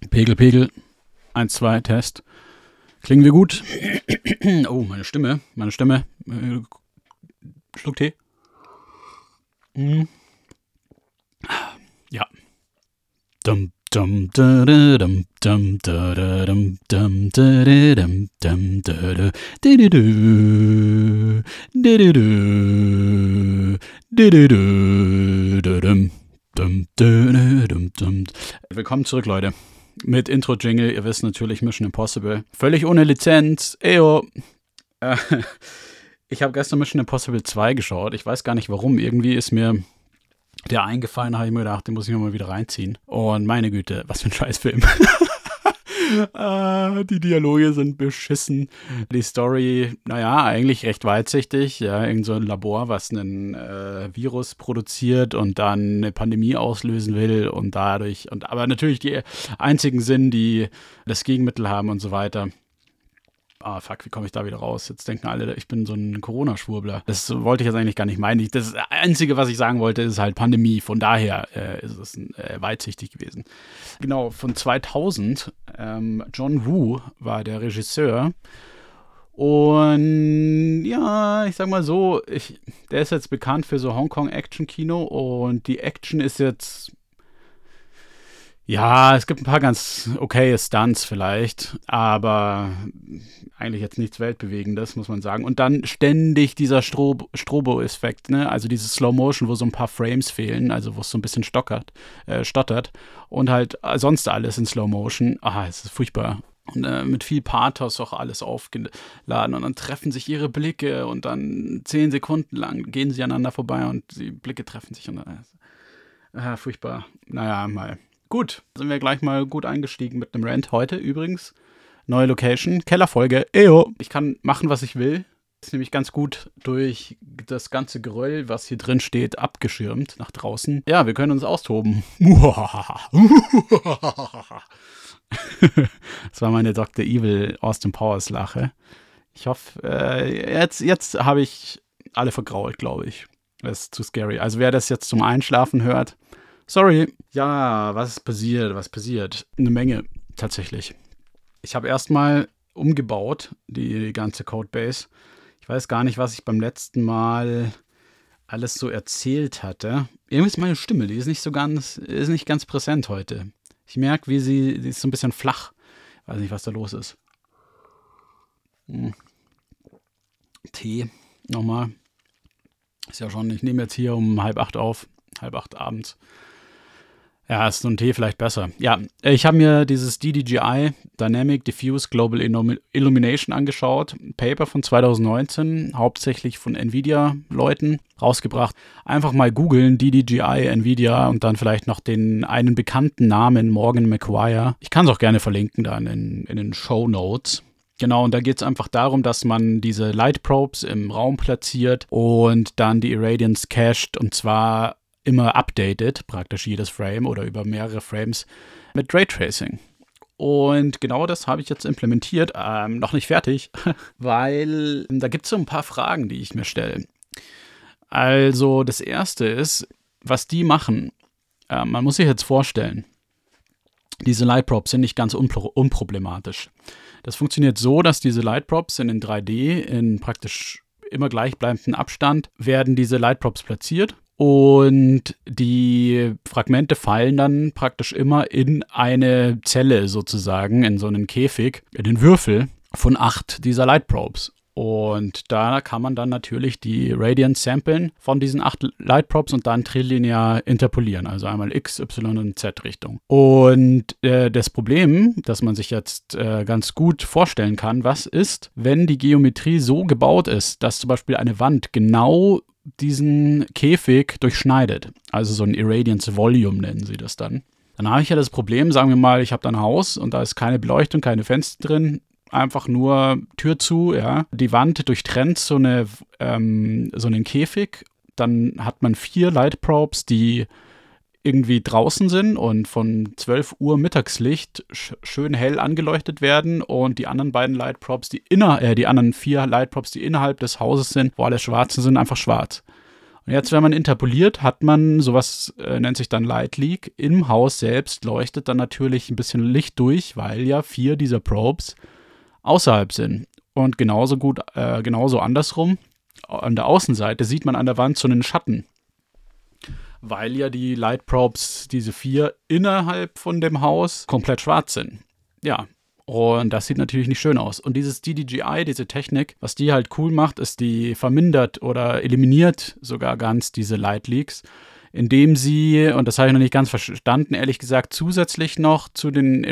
Pegel, Pegel. 1, 2, Test. Klingen wir gut? Oh, meine Stimme. Schluck Tee. Ja. Dum, dum, da, da, dum, dum, da, da, dum, dum, da, da, dum, dum, da, da, di, di, du, di, di, du, di, di, du, da, dum, dum, da, da, dum, dum. Willkommen zurück, Leute. Mit Intro-Jingle, ihr wisst natürlich Mission Impossible. Völlig ohne Lizenz. Eyo. Ich habe gestern Mission Impossible 2 geschaut. Ich weiß gar nicht warum. Irgendwie ist mir der eingefallen, habe ich mir gedacht, den muss ich mal wieder reinziehen. Und meine Güte, was für ein Scheißfilm. Die Dialoge sind beschissen. Die Story, naja, eigentlich recht weitsichtig. Ja, irgend so ein Labor, was einen Virus produziert und dann eine Pandemie auslösen will und dadurch, aber natürlich die einzigen sind, die das Gegenmittel haben und so weiter. Ah, fuck, wie komme ich da wieder raus? Jetzt denken alle, ich bin so ein Corona-Schwurbler. Das wollte ich jetzt eigentlich gar nicht meinen. Das Einzige, was ich sagen wollte, ist halt Pandemie. Von daher ist es weitsichtig gewesen. Genau, von 2000. John Woo war der Regisseur. Und ja, ich sag mal so, der ist jetzt bekannt für so Hongkong-Action-Kino. Und die Action ist jetzt... Ja, es gibt ein paar ganz okaye Stunts vielleicht, aber eigentlich jetzt nichts Weltbewegendes, muss man sagen. Und dann ständig dieser Strobo-Effekt, ne? Also dieses Slow-Motion, wo so ein paar Frames fehlen, also wo es so ein bisschen stottert. Und halt sonst alles in Slow-Motion. Es ist furchtbar. Und mit viel Pathos auch alles aufgeladen. Und dann treffen sich ihre Blicke und dann 10 Sekunden lang gehen sie aneinander vorbei und die Blicke treffen sich. Und furchtbar. Naja, mal. Gut, sind wir gleich mal gut eingestiegen mit einem Rant heute übrigens. Neue Location, Kellerfolge, eyo. Ich kann machen, was ich will. Ist nämlich ganz gut durch das ganze Geröll, was hier drin steht, abgeschirmt nach draußen. Ja, wir können uns austoben. Das war meine Dr. Evil Austin Powers Lache. Ich hoffe, jetzt habe ich alle vergrault, glaube ich. Das ist zu scary. Also wer das jetzt zum Einschlafen hört, sorry. Ja, was passiert? Eine Menge, tatsächlich. Ich habe erstmal umgebaut, die ganze Codebase. Ich weiß gar nicht, was ich beim letzten Mal alles so erzählt hatte. Irgendwie ist meine Stimme, die ist nicht ganz präsent heute. Ich merke, sie ist so ein bisschen flach. Ich weiß nicht, was da los ist. Tee, nochmal. Ist ja schon, ich nehme jetzt hier um 7:30 auf. 7:30 abends. Ja, ist so ein Tee vielleicht besser. Ja, ich habe mir dieses DDGI, Dynamic Diffuse Global Illumination, angeschaut. Ein Paper von 2019, hauptsächlich von NVIDIA-Leuten rausgebracht. Einfach mal googeln, DDGI, NVIDIA und dann vielleicht noch einen bekannten Namen, Morgan McGuire. Ich kann es auch gerne verlinken dann in den Shownotes. Genau, und da geht es einfach darum, dass man diese Light Probes im Raum platziert und dann die Irradiance cached, und zwar immer updated, praktisch jedes Frame oder über mehrere Frames mit Raytracing. Und genau das habe ich jetzt implementiert, noch nicht fertig, weil da gibt es so ein paar Fragen, die ich mir stelle. Also das erste ist, was die machen. Man muss sich jetzt vorstellen, diese Light Probes sind nicht ganz unproblematisch. Das funktioniert so, dass diese Light Probes in 3D in praktisch immer gleichbleibenden Abstand werden diese Light Probes platziert. Und die Fragmente fallen dann praktisch immer in eine Zelle sozusagen, in so einen Käfig, in den Würfel von 8 dieser Light Probes. Und da kann man dann natürlich die Radiance samplen von diesen 8 Light Probes und dann trilinear interpolieren, also einmal X, Y und Z-Richtung. Und das Problem, das man sich jetzt ganz gut vorstellen kann, was ist, wenn die Geometrie so gebaut ist, dass zum Beispiel eine Wand genau diesen Käfig durchschneidet. Also so ein Irradiance Volume nennen sie das dann. Dann habe ich ja das Problem, sagen wir mal, ich habe da ein Haus und da ist keine Beleuchtung, keine Fenster drin, einfach nur Tür zu, ja. Die Wand durchtrennt so einen Käfig. Dann hat man 4 Light Probes, die irgendwie draußen sind und von 12 Uhr Mittagslicht schön hell angeleuchtet werden, und die anderen beiden Light Probes, die anderen 4 Light Probes, die innerhalb des Hauses sind, wo alle schwarzen sind, einfach schwarz. Und jetzt, wenn man interpoliert, hat man sowas, nennt sich dann Light Leak. Im Haus selbst leuchtet dann natürlich ein bisschen Licht durch, weil ja 4 dieser Probes außerhalb sind. Und genauso andersrum, an der Außenseite sieht man an der Wand so einen Schatten, weil ja die Light Probes, diese 4 innerhalb von dem Haus, komplett schwarz sind. Ja, und das sieht natürlich nicht schön aus. Und dieses DDGI, diese Technik, was die halt cool macht, ist, die vermindert oder eliminiert sogar ganz diese Light Leaks, indem sie, und das habe ich noch nicht ganz verstanden, ehrlich gesagt, zusätzlich noch zu den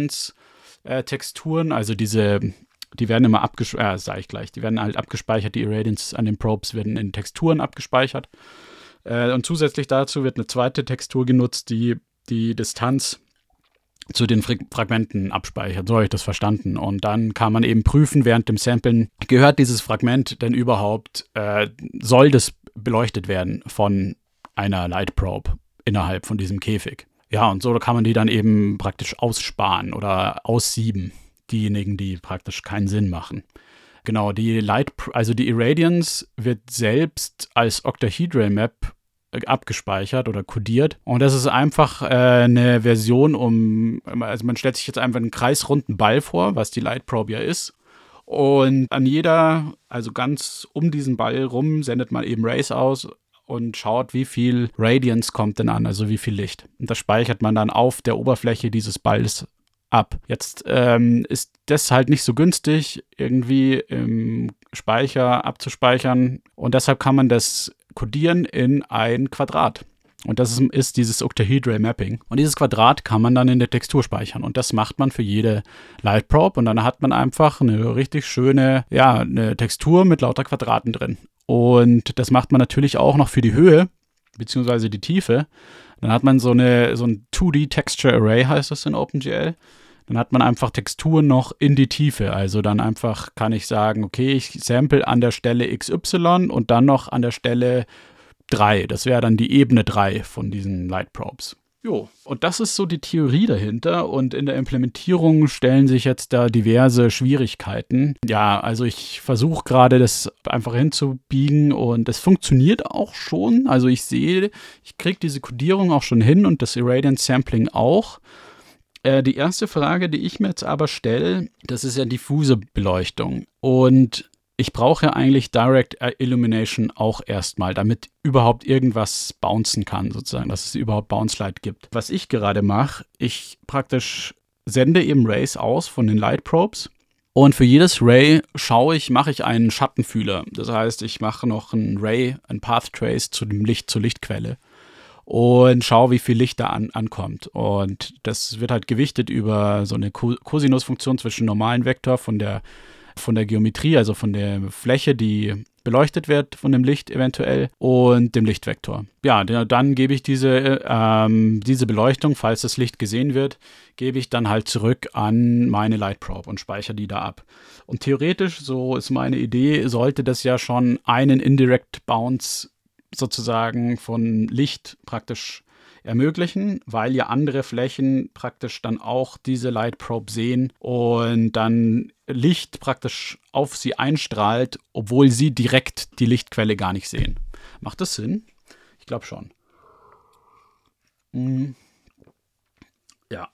Irradiance-Texturen, also die werden immer abgespeichert, sage ich gleich, die werden halt abgespeichert, die Irradiance an den Probes werden in Texturen abgespeichert. Und zusätzlich dazu wird eine zweite Textur genutzt, die die Distanz zu den Fragmenten abspeichert. So habe ich das verstanden. Und dann kann man eben prüfen, während dem Samplen, gehört dieses Fragment denn überhaupt, soll das beleuchtet werden von einer Light Probe innerhalb von diesem Käfig. Ja, und so kann man die dann eben praktisch aussparen oder aussieben, diejenigen, die praktisch keinen Sinn machen. Genau, die Irradiance wird selbst als Octahedral-Map abgespeichert oder kodiert. Und das ist einfach eine Version also man stellt sich jetzt einfach einen kreisrunden Ball vor, was die Light Probe ja ist. Und also ganz um diesen Ball rum, sendet man eben Rays aus und schaut, wie viel Radiance kommt denn an, also wie viel Licht. Und das speichert man dann auf der Oberfläche dieses Balls ab. Jetzt ist das halt nicht so günstig, irgendwie im Speicher abzuspeichern. Und deshalb kann man das kodieren in ein Quadrat. Und das ist dieses Octahedral Mapping. Und dieses Quadrat kann man dann in der Textur speichern. Und das macht man für jede Light Probe. Und dann hat man einfach eine richtig schöne, eine Textur mit lauter Quadraten drin. Und das macht man natürlich auch noch für die Höhe, beziehungsweise die Tiefe. Dann hat man so ein 2D Texture Array, heißt das in OpenGL. Dann hat man einfach Texturen noch in die Tiefe. Also dann einfach kann ich sagen, okay, ich sample an der Stelle XY und dann noch an der Stelle 3. Das wäre dann die Ebene 3 von diesen Light Probes. Jo, und das ist so die Theorie dahinter. Und in der Implementierung stellen sich jetzt da diverse Schwierigkeiten. Ja, also ich versuche gerade das einfach hinzubiegen und es funktioniert auch schon. Also ich kriege diese Codierung auch schon hin und das Irradiance Sampling auch. Die erste Frage, die ich mir jetzt aber stelle, das ist ja diffuse Beleuchtung. Und ich brauche ja eigentlich Direct Illumination auch erstmal, damit überhaupt irgendwas bouncen kann, sozusagen, dass es überhaupt Bounce Light gibt. Was ich gerade mache, ich praktisch sende eben Rays aus von den Light Probes. Und für jedes Ray mache ich einen Schattenfühler. Das heißt, ich mache noch ein Path Trace zur Lichtquelle. Und schaue, wie viel Licht da ankommt. Und das wird halt gewichtet über so eine Cosinusfunktion zwischen normalen Vektor von der Geometrie, also von der Fläche, die beleuchtet wird von dem Licht eventuell, und dem Lichtvektor. Ja, dann gebe ich diese Beleuchtung, falls das Licht gesehen wird, gebe ich dann halt zurück an meine Light Probe und speichere die da ab. Und theoretisch, so ist meine Idee, sollte das ja schon einen Indirect Bounce sozusagen von Licht praktisch ermöglichen, weil ja andere Flächen praktisch dann auch diese Light Probe sehen und dann Licht praktisch auf sie einstrahlt, obwohl sie direkt die Lichtquelle gar nicht sehen. Macht das Sinn? Ich glaube schon. Ja.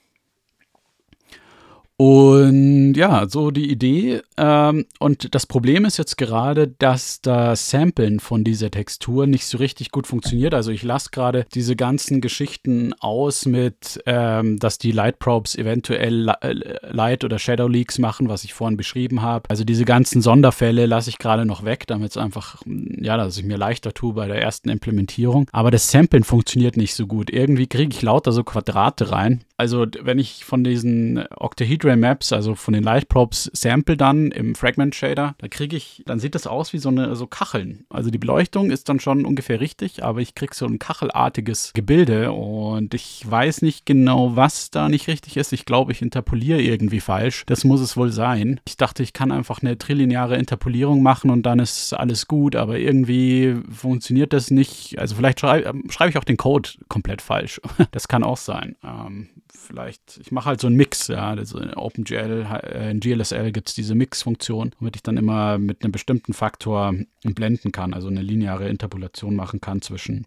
Und ja, so die Idee. Und das Problem ist jetzt gerade, dass das Samplen von dieser Textur nicht so richtig gut funktioniert. Also ich lasse gerade diese ganzen Geschichten aus mit, dass die Light Probes eventuell Light- oder Shadow Leaks machen, was ich vorhin beschrieben habe. Also diese ganzen Sonderfälle lasse ich gerade noch weg, damit es einfach, dass ich mir leichter tue bei der ersten Implementierung. Aber das Samplen funktioniert nicht so gut. Irgendwie kriege ich lauter so Quadrate rein. Also wenn ich von diesen Octahedral Maps, also von den Light Probes, sample dann im Fragment Shader, dann sieht das aus wie so Kacheln. Also die Beleuchtung ist dann schon ungefähr richtig, aber ich kriege so ein kachelartiges Gebilde und ich weiß nicht genau, was da nicht richtig ist. Ich glaube, ich interpoliere irgendwie falsch. Das muss es wohl sein. Ich dachte, ich kann einfach eine trilineare Interpolierung machen und dann ist alles gut, aber irgendwie funktioniert das nicht. Also vielleicht schreibe ich auch den Code komplett falsch. Das kann auch sein. ich mache halt so einen Mix, ja. Also in OpenGL, in GLSL gibt es diese Mix-Funktion, womit ich dann immer mit einem bestimmten Faktor blenden kann, also eine lineare Interpolation machen kann zwischen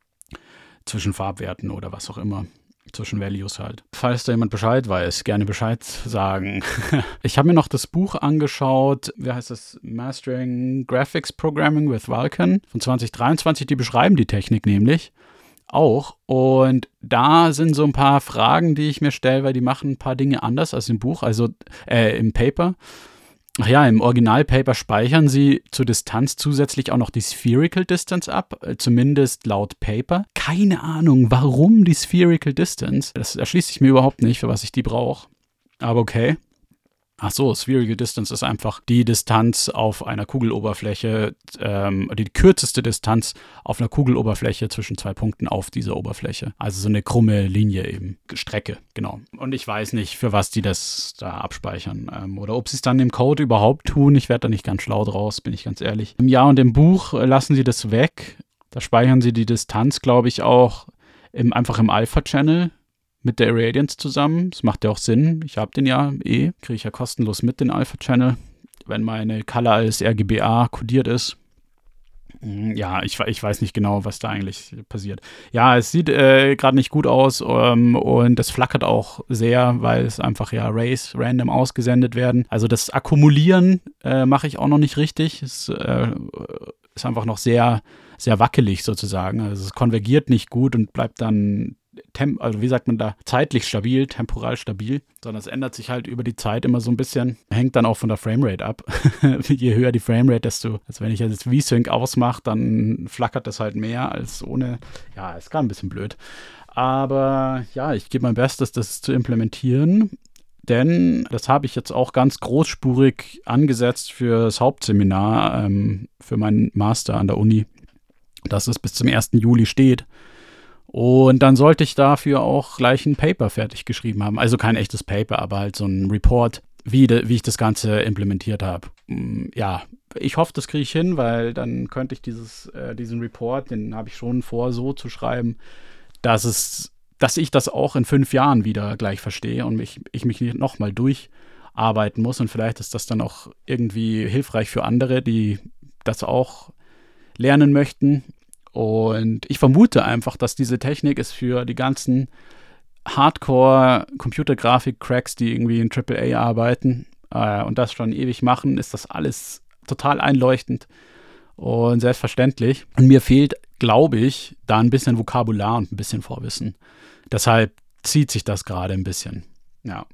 Farbwerten oder was auch immer. Zwischen Values halt. Falls da jemand Bescheid weiß, gerne Bescheid sagen. Ich habe mir noch das Buch angeschaut, wie heißt das? Mastering Graphics Programming with Vulkan von 2023. Die beschreiben die Technik nämlich auch. Und da sind so ein paar Fragen, die ich mir stelle, weil die machen ein paar Dinge anders als im Buch, also im Paper. Ach ja, im Originalpaper speichern sie zur Distanz zusätzlich auch noch die Spherical Distance ab, zumindest laut Paper. Keine Ahnung, warum die Spherical Distance. Das erschließt sich mir überhaupt nicht, für was ich die brauche. Aber okay. Ach so, Spherical Distance ist einfach die Distanz auf einer Kugeloberfläche, die kürzeste Distanz auf einer Kugeloberfläche zwischen zwei Punkten auf dieser Oberfläche. Also so eine krumme Linie eben, Strecke, genau. Und ich weiß nicht, für was die das da abspeichern oder ob sie es dann im Code überhaupt tun. Ich werde da nicht ganz schlau draus, bin ich ganz ehrlich. Ja, und im Buch lassen sie das weg. Da speichern sie die Distanz, glaube ich, auch einfach im Alpha-Channel. Mit der Irradiance zusammen. Das macht ja auch Sinn. Ich habe den ja kriege ich ja kostenlos mit, den Alpha-Channel, wenn meine Color als RGBA kodiert ist. Ja, ich weiß nicht genau, was da eigentlich passiert. Ja, es sieht gerade nicht gut aus und es flackert auch sehr, weil es einfach ja Rays random ausgesendet werden. Also das Akkumulieren mache ich auch noch nicht richtig. Es ist einfach noch sehr, sehr wackelig sozusagen. Also es konvergiert nicht gut und bleibt dann also wie sagt man da, zeitlich stabil, temporal stabil, sondern es ändert sich halt über die Zeit immer so ein bisschen, hängt dann auch von der Framerate ab. Je höher die Framerate, also wenn ich jetzt V-Sync ausmache, dann flackert das halt mehr als ohne, ja, ist gerade ein bisschen blöd. Aber ja, ich gebe mein Bestes, das zu implementieren, denn das habe ich jetzt auch ganz großspurig angesetzt für das Hauptseminar, für meinen Master an der Uni, dass es bis zum 1. Juli steht. Und dann sollte ich dafür auch gleich ein Paper fertig geschrieben haben. Also kein echtes Paper, aber halt so ein Report, wie ich das Ganze implementiert habe. Ja, ich hoffe, das kriege ich hin, weil dann könnte ich diesen Report, den habe ich schon vor, so zu schreiben, dass ich das auch in 5 Jahren wieder gleich verstehe und ich mich nicht nochmal durcharbeiten muss. Und vielleicht ist das dann auch irgendwie hilfreich für andere, die das auch lernen möchten. Und ich vermute einfach, dass diese Technik ist für die ganzen Hardcore-Computergrafik-Cracks, die irgendwie in AAA arbeiten und das schon ewig machen, ist das alles total einleuchtend und selbstverständlich. Und mir fehlt, glaube ich, da ein bisschen Vokabular und ein bisschen Vorwissen. Deshalb zieht sich das gerade ein bisschen. Ja.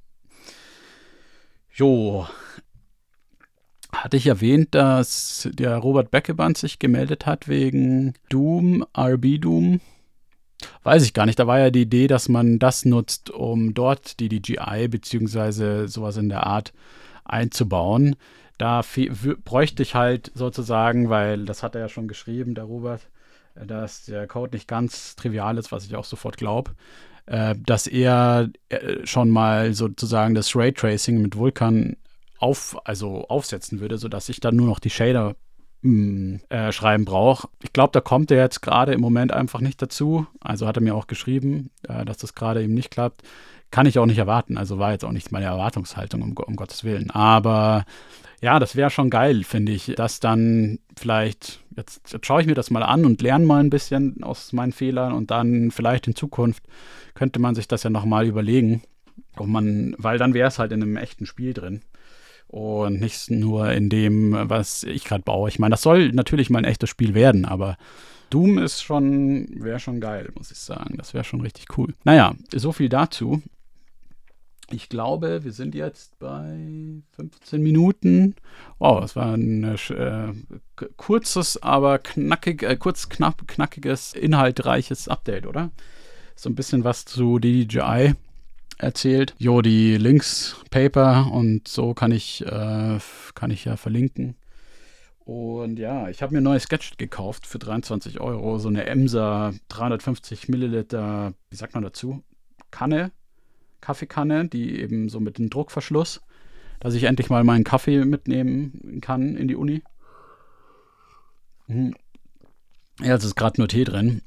Jo. Hatte ich erwähnt, dass der Robert Beckeband sich gemeldet hat wegen Doom, RB Doom? Weiß ich gar nicht. Da war ja die Idee, dass man das nutzt, um dort die DJI bzw. sowas in der Art einzubauen. Da bräuchte ich halt sozusagen, weil das hat er ja schon geschrieben, der Robert, dass der Code nicht ganz trivial ist, was ich auch sofort glaube, dass er schon mal sozusagen das Raytracing mit Vulkan aufsetzen würde, sodass ich dann nur noch die Shader schreiben brauche. Ich glaube, da kommt er jetzt gerade im Moment einfach nicht dazu. Also hat er mir auch geschrieben, dass das gerade eben nicht klappt. Kann ich auch nicht erwarten. Also war jetzt auch nicht meine Erwartungshaltung, um Gottes Willen. Aber ja, das wäre schon geil, finde ich, dass dann vielleicht, jetzt schaue ich mir das mal an und lerne mal ein bisschen aus meinen Fehlern und dann vielleicht in Zukunft könnte man sich das ja nochmal überlegen, weil dann wäre es halt in einem echten Spiel drin. Und nicht nur in dem, was ich gerade baue. Ich meine, das soll natürlich mal ein echtes Spiel werden, aber Doom wäre schon geil, muss ich sagen. Das wäre schon richtig cool. Naja, so viel dazu. Ich glaube, wir sind jetzt bei 15 Minuten. Wow, das war ein kurzes, aber knackiges, inhaltreiches Update, oder? So ein bisschen was zu DJI erzählt. Jo, die Links, Paper und so kann ich ja verlinken. Und ja, ich habe mir ein neues Gadget gekauft für 23 €. So eine Emsa 350 Milliliter, wie sagt man dazu? Kaffeekanne, die eben so mit dem Druckverschluss, dass ich endlich mal meinen Kaffee mitnehmen kann in die Uni. Ja, es ist gerade nur Tee drin.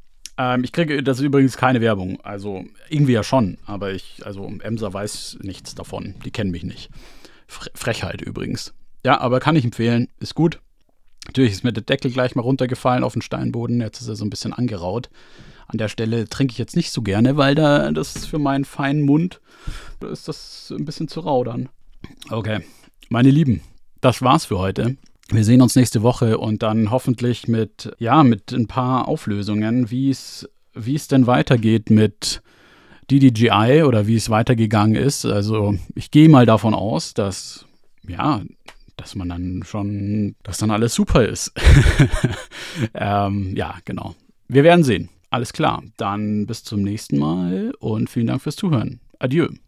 Ich kriege, das ist übrigens keine Werbung. Also irgendwie ja schon, aber Emser weiß nichts davon. Die kennen mich nicht. Frechheit übrigens. Ja, aber kann ich empfehlen. Ist gut. Natürlich ist mir der Deckel gleich mal runtergefallen auf den Steinboden. Jetzt ist er so ein bisschen angeraut. An der Stelle trinke ich jetzt nicht so gerne, weil das ist für meinen feinen Mund, da ist das ein bisschen zu rau dann. Okay, meine Lieben, das war's für heute. Wir sehen uns nächste Woche und dann hoffentlich mit ein paar Auflösungen, wie es denn weitergeht mit DDGI oder wie es weitergegangen ist. Also ich gehe mal davon aus, dass man dann schon, dass dann alles super ist. Ja, genau. Wir werden sehen. Alles klar. Dann bis zum nächsten Mal und vielen Dank fürs Zuhören. Adieu.